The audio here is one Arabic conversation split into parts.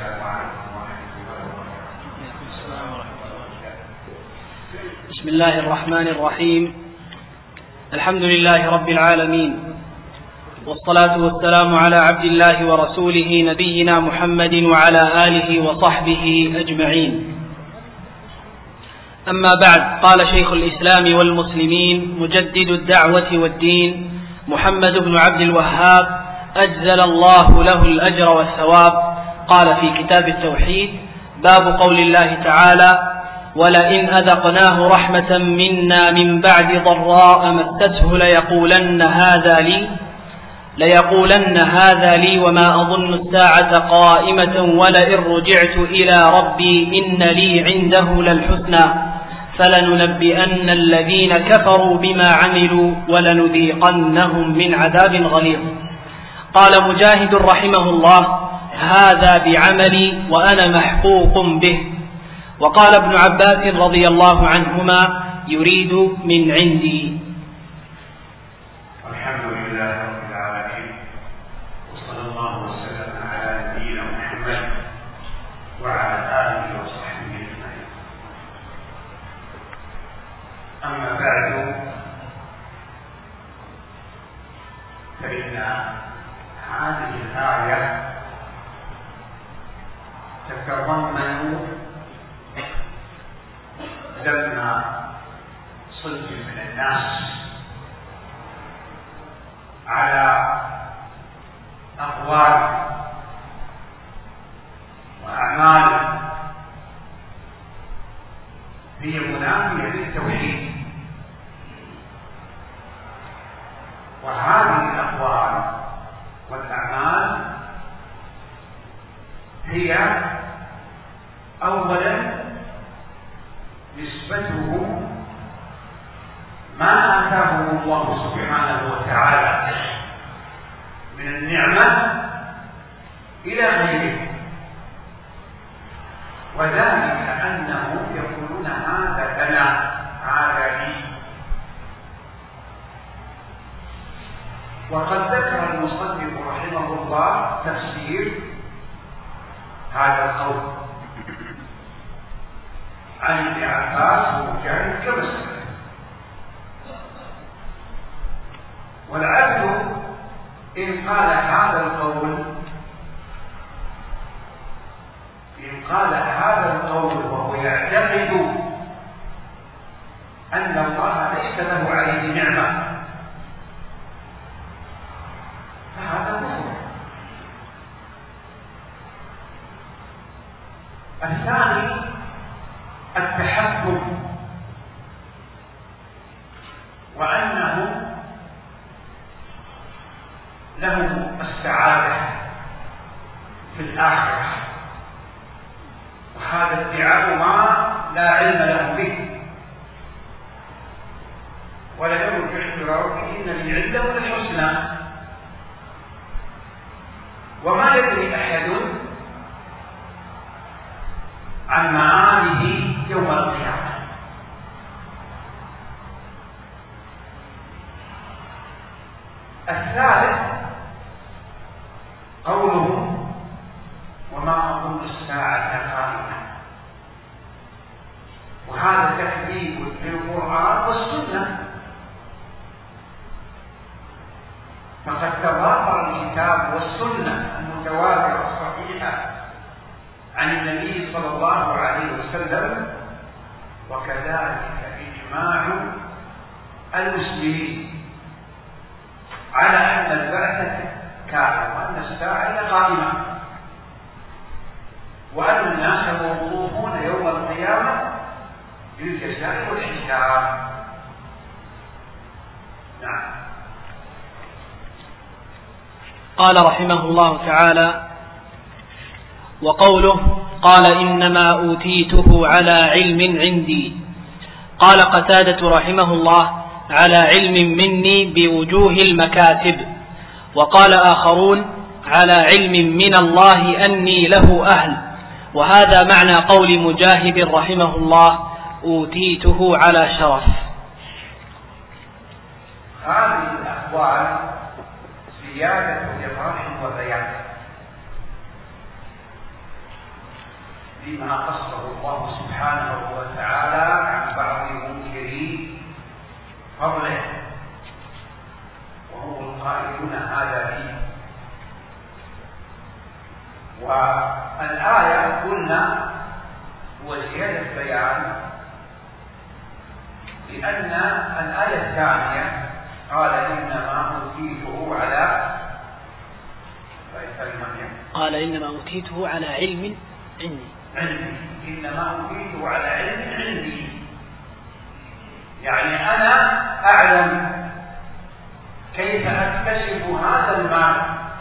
بسم الله الرحمن الرحيم. الحمد لله رب العالمين، والصلاة والسلام على عبد الله ورسوله نبينا محمد وعلى آله وصحبه أجمعين. أما بعد، قال شيخ الإسلام والمسلمين مجدد الدعوة والدين محمد بن عبد الوهاب أجزل الله له الأجر والثواب، قال في كتاب التوحيد: باب قول الله تعالى: ولئن أذقناه رحمة منا من بعد ضراء مسته ليقولن هذا لي وما أظن الساعة قائمة ولئن رجعت إلى ربي إن لي عنده للحسنى فلننبئن الذين كفروا بما عملوا ولنذيقنهم من عذاب غليظ. قال مجاهد رحمه الله: هذا بعملي وأنا محقوق به. وقال ابن عباس رضي الله عنهما: يريد من عندي. الحمد لله رب العالمين، وصلى الله وسلم على نبينا محمد وعلى آله وصحبه أجمعين. أما بعد، فإن هذه الآية تتضمن ذم صنف من الناس على أقوال وأعمال هي منافية للتوحيد، وهذه الأقوال والأعمال هي أولا نسبته ما آتاهم الله سبحانه وتعالى من النعمة إلى غيره، وذلك أنهم يقولون هذا لنا، هذا لي. وقد ذكر المصنف رحمه الله تفسير هذا القول عن ابن عباس ومجاهد كمسلم. والعبد إن قال هذا القول وهو يعتقد أن الله ليس له عليه نعمة، فهذا كفر. الثاني التحكم، وأنه له السعادة في الآخرة، وهذا ادعاء ما لا علم له به، ولا يرجع إلى ربه إن لي عنده للحسنى، وما يدري أحد عن معانيه يوم القيامة. الثالث قولهم: وما أظن الساعة قائمة، وهذا تكذيب للقرآن والسنة، فقد تظاهر الكتاب والسنة المتواترة الصحيحة عن النبي صلى الله عليه وسلم، وكذلك إجماع المسلمين على أن البعثة كائن، وأن الساعة قائمة، وأن الناس موقوفون يوم القيامة للجزاء والحساب. نعم. قال رحمه الله تعالى: وقوله: قال إنما أوتيته على علم عندي. قال قتادة رحمه الله: على علم مني بوجوه المكاتب. وقال آخرون: على علم من الله أني له أهل. وهذا معنى قول مجاهد رحمه الله: أوتيته على شرف. هذه الأقوال زيادة إيضاح وبيان، فيما قصه الله سبحانه وتعالى عن بعض منكري فضله وهم القائلون هذا فيه. والآية قلنا هو زيادة بيان، لأن الآية الثانية قال إنما أوتيته على علم عندي. إنما أوتيته على علم عندي، يعني أنا أعلم كيف أكتشف هذا المال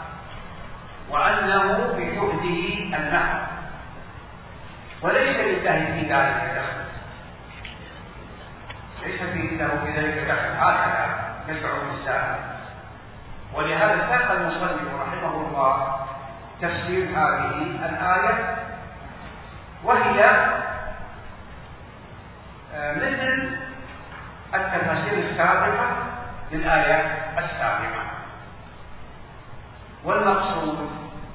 وأنه بجهده النحو، وليس لله في ذلك دخل، ليس له في ذلك دخل، هكذا يزعم الإنسان. ولهذا ساق المصنف رحمه الله تفسير هذه الآية، وهي مثل التفاسير السابقة للآية السابقة. والمقصود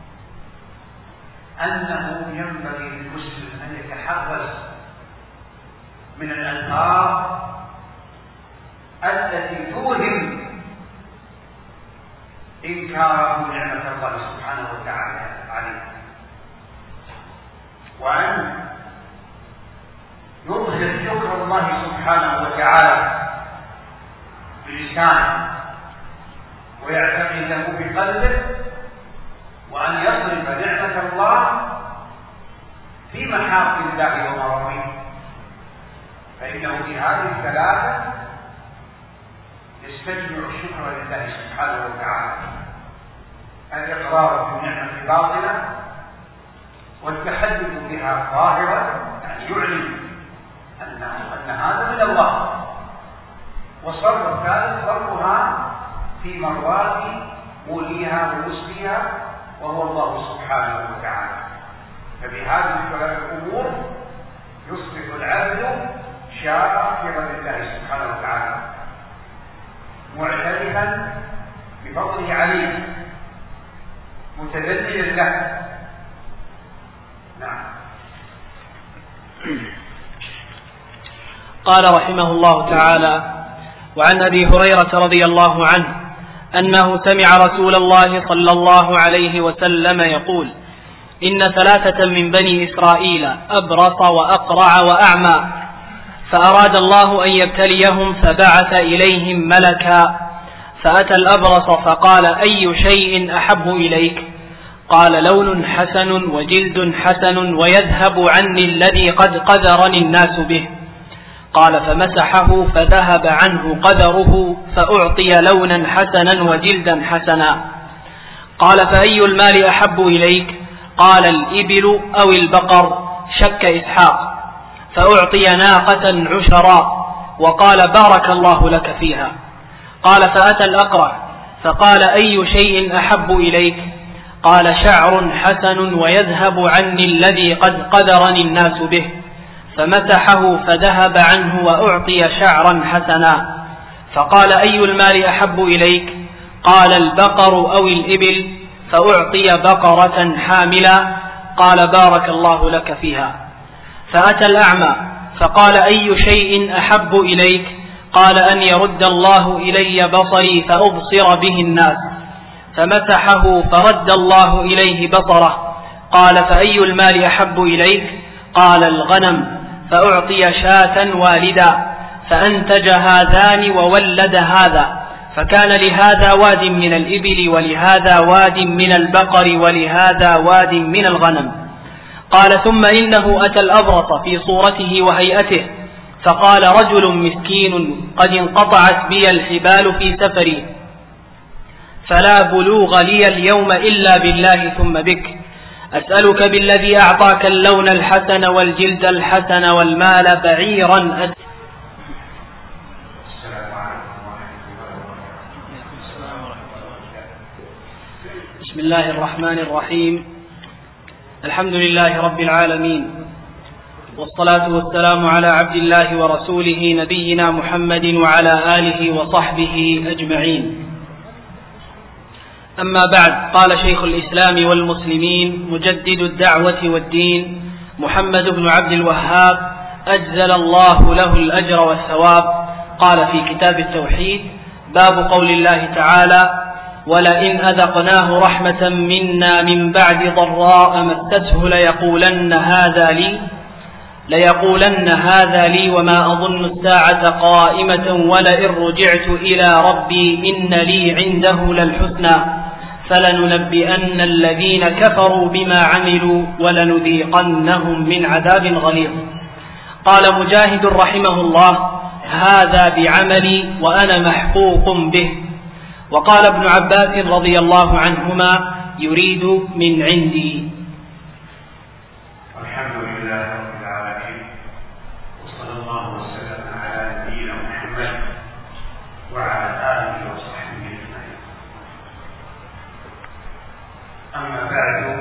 أنه ينبغي للمسلم أن يتحرز من الألفاظ التي توهم إنكاره نعمة الله سبحانه وتعالى عليه، وأن يظهر شكر الله سبحانه وتعالى بلسانه ويعتقده بقلبه، وأن يصرف نعمة الله في محاق الله ومراضيه، فإنه في هذه الثلاثة يستجمع الشكر لله سبحانه وتعالى: الإقرار بالنعمة باطنة، والتحدث بها ظاهرة، يعني يعلن أن هذا من الله، والصرف الثالث صرفها في مرضات موليها ومسليها وهو الله سبحانه وتعالى. فبهذه الثلاث الأمور يصبح العبد شاكرا لله سبحانه وتعالى، معترفا بفضله عليه، متذللا له. نعم. قال رحمه الله تعالى: وعن أبي هريرة رضي الله عنه أنه سمع رسول الله صلى الله عليه وسلم يقول: إن ثلاثة من بني إسرائيل أبرص وأقرع وأعمى، فأراد الله أن يبتليهم فبعث إليهم ملكا، فأتى الأبرص فقال: أي شيء أحب إليك؟ قال: لون حسن وجلد حسن ويذهب عني الذي قد قذرني الناس به. قال: فمسحه فذهب عنه قذره، فأعطي لونا حسنا وجلدا حسنا. قال: فأي المال أحب إليك؟ قال: الإبل أو البقر، شك إسحاق. فأعطي ناقة عشرا، وقال: بارك الله لك فيها. قال: فأتى الأقرع فقال: أي شيء أحب إليك؟ قال: شعر حسن ويذهب عني الذي قد قذرني الناس به. فمسحه فذهب عنه وأعطي شعرا حسنا. فقال: أي المال أحب إليك؟ قال: البقر أو الإبل. فأعطي بقرة حاملا. قال: بارك الله لك فيها. فأتى الأعمى فقال: أي شيء أحب إليك؟ قال: أن يرد الله إلي بصري فأبصر به الناس. فمسحه فرد الله إليه بصره. قال: فأي المال أحب إليك؟ قال: الغنم. فأعطي شاة والدا، فأنتج هذان وولد هذا، فكان لهذا واد من الإبل ولهذا واد من البقر ولهذا واد من الغنم. قال: ثم إنه أتى الأبرص في صورته وهيئته، فقال: رجل مسكين قد انقطعت بي الحبال في سفري، فلا بلوغ لي اليوم إلا بالله ثم بك، أسألك بالذي أعطاك اللون الحسن والجلد الحسن والمال بعيرا بسم الله الرحمن الرحيم. الحمد لله رب العالمين، والصلاة والسلام على عبد الله ورسوله نبينا محمد وعلى آله وصحبه أجمعين. أما بعد، قال شيخ الإسلام والمسلمين مجدد الدعوة والدين محمد بن عبد الوهاب أجزل الله له الأجر والثواب قال في كتاب التوحيد: باب قول الله تعالى: ولئن أذقناه رحمة منا من بعد ضراء مسته ليقولن هذا لي وما أظن الساعة قائمة ولئن رجعت إلى ربي إن لي عنده للحسنى فلننبئن الذين كفروا بما عملوا ولنذيقنهم من عذاب غليظ. قال مجاهد رحمه الله: هذا بعملي وأنا محقوق به. وقال ابن عباس رضي الله عنهما: يريد من عندي. الحمد لله رب العالمين، وصلى الله وسلم على نبينا محمد وعلى آله وصحبه أجمعين. أما بعد،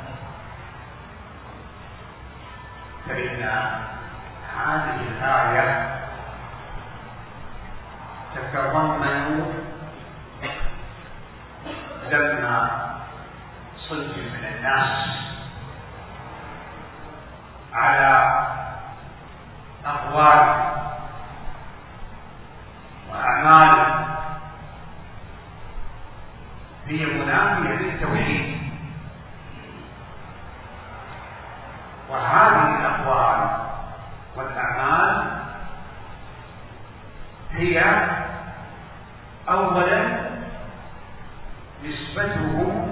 فإن هذه الآية تتضمن ذم صنف من الناس على أقوال وأعمال هي منافية للتوحيد، وهذه الأقوال والأعمال هي أولا نسبته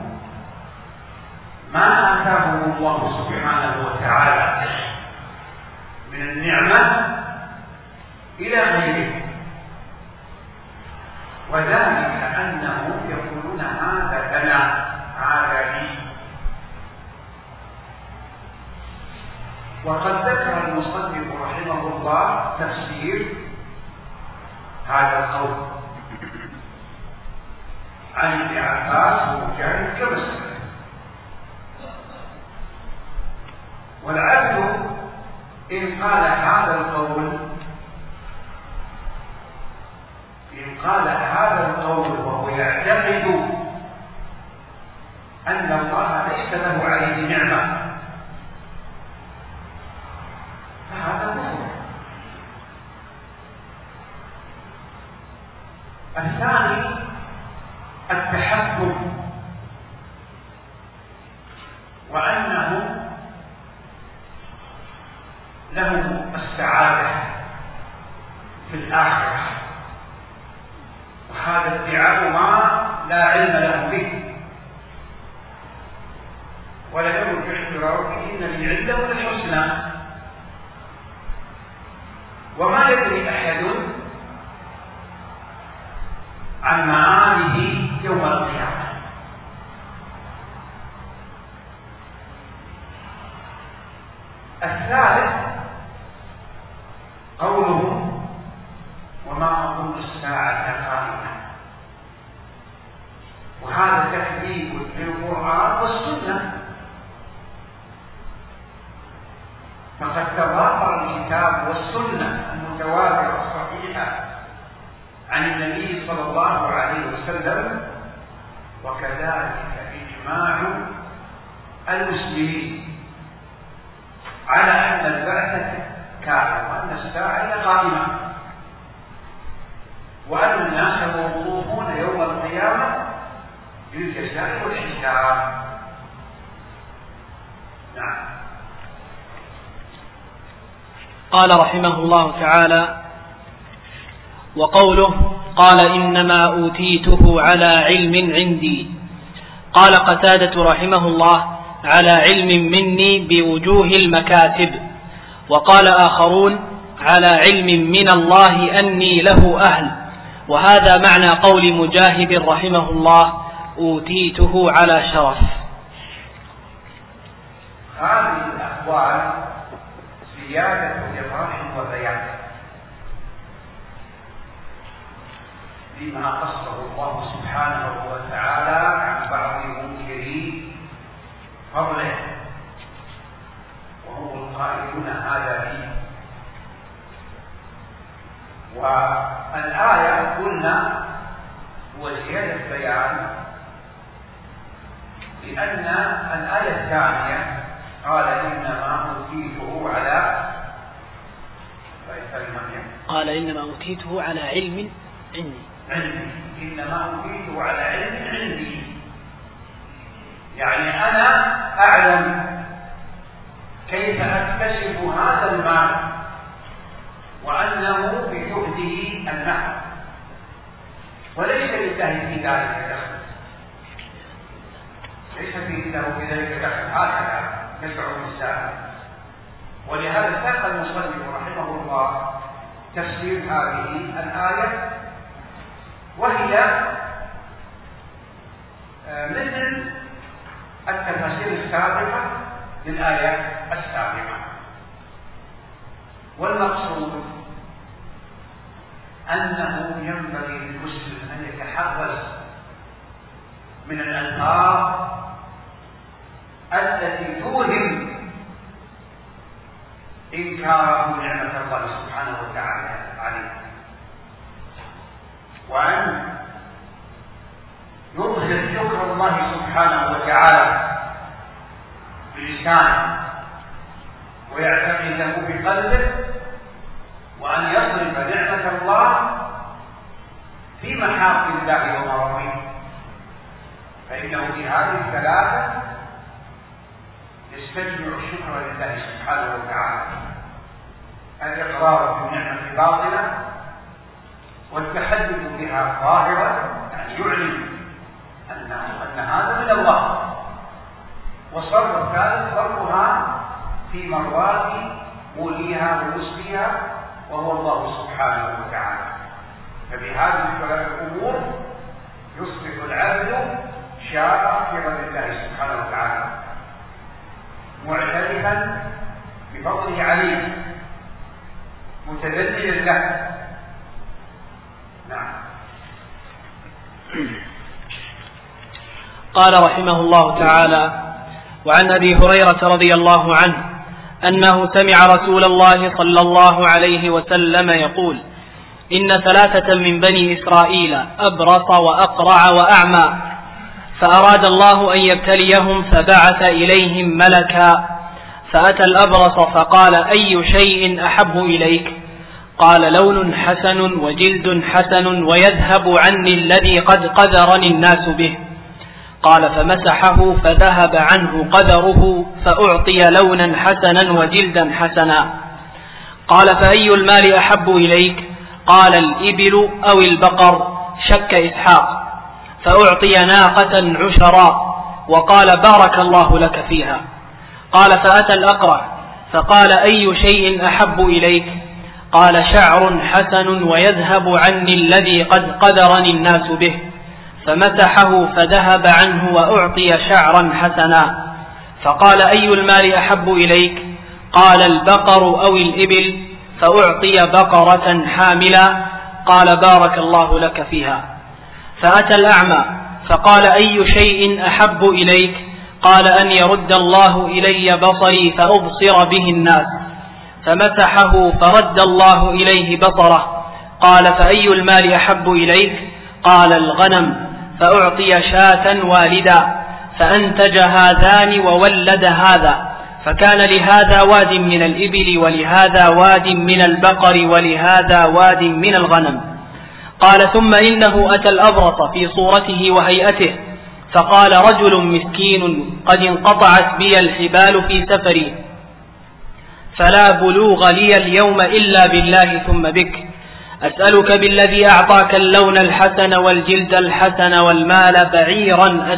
ما آتاهم الله سبحانه وتعالى من النعمة إلى غيره، وذلك أنهم يقولون هذا لنا، هذا لي. وقد ذكر المصنف رحمه الله تفسير هذا القول عن ابن عباس ومجاهد كما سبق. والعبد إن قال هذا القول وهو يعتقد أن الله ليس له عليه نعمة فهذا كفر. الثاني التحكم، وأنه له السعادة في الآخرة، وهذا ادعاء ما لا علم له به، ولا يملك اعتراف إن لي عنده الحسنى، وما يدري أحد عن معاده يوم القيامة. الثالث قوله: وما أظن الساعة قائمة، وهذا تكذيب للقرآن والسنة، فقد تضافر الكتاب والسنة المتواترة الصحيحة عن النبي صلى الله عليه وسلم، وكذلك إجماع المسلمين على أن البعث كائن وأن الساعة قائمة، وأن الناس موقوفون يوم القيامة للجزاء والحساب. نعم. قال رحمه الله تعالى: وقوله: قال إنما أوتيته على علم عندي. قال قتادة رحمه الله: على علم مني بوجوه المكاتب. وقال آخرون: على علم من الله أني له أهل. وهذا معنى قول مجاهد رحمه الله: أوتيته على شرف. هذه الأقوال زيادة إيضاح وبيان لما قصه الله سبحانه وتعالى عن بعض منكري قبله، وهم القائلون هذا لي. والآية قلنا هو زيادة بيان، لأن الآية الثانية قال إنما أوتيته على علم عندي. إنما أوتيته على علم عندي، يعني أنا أعلم كيف أكتسب هذا المال، وأنه بجهده النحو، وليس لله في ذلك دخل، ليس له في ذلك دخل، هكذا يزعم الإنسان. ولهذا ساق المصنف رحمه الله تفسير هذه الآية، وهي مثل التفاسير السابقة للآية السابقة. والمقصود أنه ينبغي للمسلم أن يتحرز من الألفاظ التي توهم إنكاره نعمة الله سبحانه وتعالى عليه، وأن يظهر شكر الله سبحانه وتعالى بلسانه ويعتقده بقلبه، وأن يصرف نعمة الله في محاق الله ومراضيه، فإنه في هذه الثلاثة يستجمع الشكر لله سبحانه وتعالى: الإقرار بالنعمة باطنة، والتحدث بها ظاهرة، يعني يعلن أن هذا من الله، والصرف الثالث صرفها في مرضات موليها ومسليها وهو الله سبحانه وتعالى. فبهذه الثلاث الأمور يصبح العبد شاكرا لله سبحانه وتعالى، معترفا بفضله عليه، متذللا له. نعم. قال رحمه الله تعالى: وعن أبي هريرة رضي الله عنه أنه سمع رسول الله صلى الله عليه وسلم يقول: إن ثلاثة من بني إسرائيل أبرص وأقرع وأعمى، فأراد الله أن يبتليهم فبعث إليهم ملكا، فأتى الأبرص فقال: أي شيء أحب إليك؟ قال: لون حسن وجلد حسن ويذهب عني الذي قد قذرني الناس به. قال: فمسحه فذهب عنه قذره، فأعطي لونا حسنا وجلدا حسنا. قال: فأي المال أحب إليك؟ قال: الإبل أو البقر، شك إسحاق. فأعطي ناقة عشرا، وقال: بارك الله لك فيها. قال: فأتى الأقرع فقال: أي شيء أحب إليك؟ قال: شعر حسن ويذهب عني الذي قد قذرني الناس به. فمسحه فذهب عنه وأعطي شعرا حسنا. فقال: أي المال أحب إليك؟ قال: البقر أو الإبل. فأعطي بقرة حاملا. قال: بارك الله لك فيها. فأتى الأعمى فقال: أي شيء أحب إليك؟ قال: أن يرد الله إلي بصري فأبصر به الناس. فمسحه فرد الله إليه بصره. قال: فأي المال أحب إليك؟ قال: الغنم. فأعطي شاة والدا، فأنتج هذان وولد هذا، فكان لهذا واد من الإبل ولهذا واد من البقر ولهذا واد من الغنم. قال: ثم إنه أتى الأبرص في صورته وهيئته، فقال: رجل مسكين قد انقطعت بي الحبال في سفري، فلا بلوغ لي اليوم إلا بالله ثم بك، أسألك بالذي أعطاك اللون الحسن والجلد الحسن والمال بعيرا